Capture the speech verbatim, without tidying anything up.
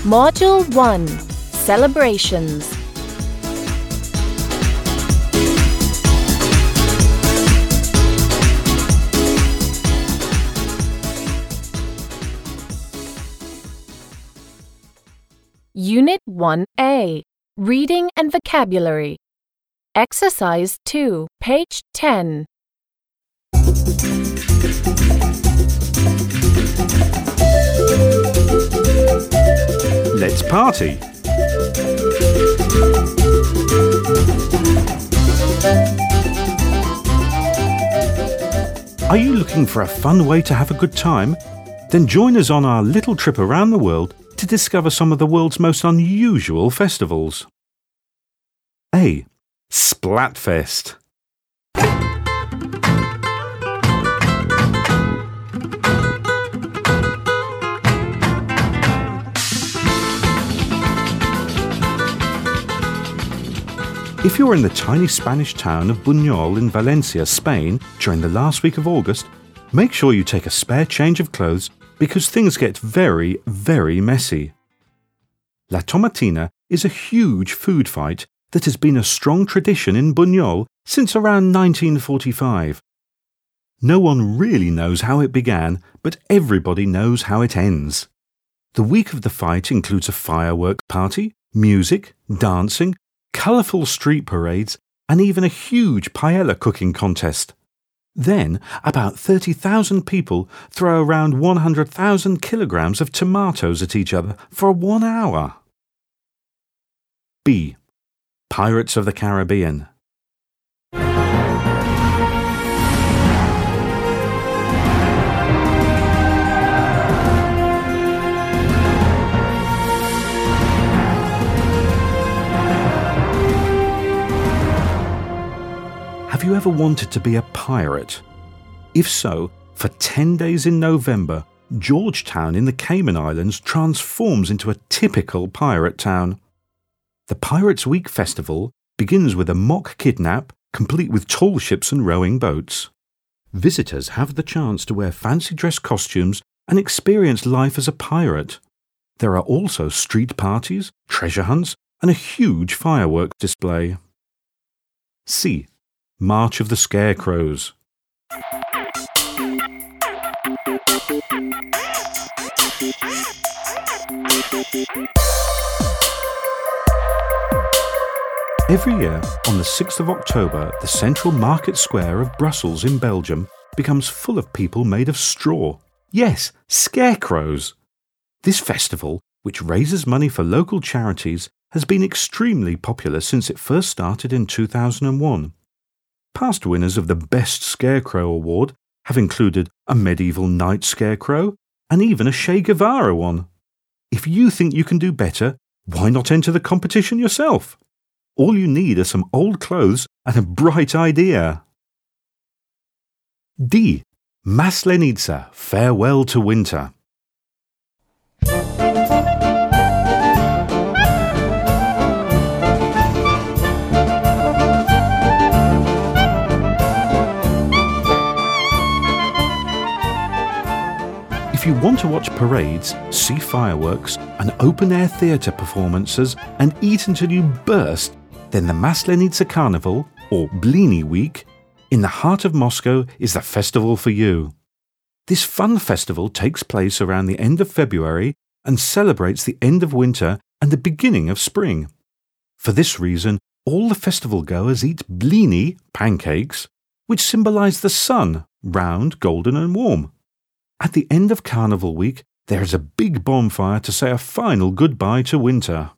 Module one. Celebrations. Unit one A. Reading and Vocabulary. Exercise two, page ten. Let's party! Are you looking for a fun way to have a good time? Then join us on our little trip around the world to discover some of the world's most unusual festivals. A. Splatfest. If you're in the tiny Spanish town of Buñol in Valencia, Spain, during the last week of August, make sure you take a spare change of clothes because things get very, very messy. La Tomatina is a huge food fight that has been a strong tradition in Buñol since around nineteen forty-five. No one really knows how it began, but everybody knows how it ends. The week of the fight includes a firework party, music, dancing, colourful street parades, and even a huge paella cooking contest. Then, about thirty thousand people throw around one hundred thousand kilograms of tomatoes at each other for one hour. B. Pirates of the Caribbean. Have you ever wanted to be a pirate? If so, for ten days in November, Georgetown in the Cayman Islands transforms into a typical pirate town. The Pirates Week Festival begins with a mock kidnap, complete with tall ships and rowing boats. Visitors have the chance to wear fancy dress costumes and experience life as a pirate. There are also street parties, treasure hunts, and a huge firework display. C. March of the Scarecrows. Every year, on the sixth of October, the central market square of Brussels in Belgium becomes full of people made of straw. Yes, scarecrows. This festival, which raises money for local charities, has been extremely popular since it first started in two thousand one. Past winners of the Best Scarecrow Award have included a medieval knight scarecrow and even a Che Guevara one. If you think you can do better, why not enter the competition yourself? All you need are some old clothes and a bright idea. D. Maslenitsa, Farewell to Winter. If you want to watch parades, see fireworks, and open-air theatre performances, and eat until you burst, then the Maslenitsa Carnival, or Blini Week, in the heart of Moscow is the festival for you. This fun festival takes place around the end of February and celebrates the end of winter and the beginning of spring. For this reason, all the festival goers eat blini, pancakes, which symbolise the sun, round, golden and warm. At the end of Carnival Week, there is a big bonfire to say a final goodbye to winter.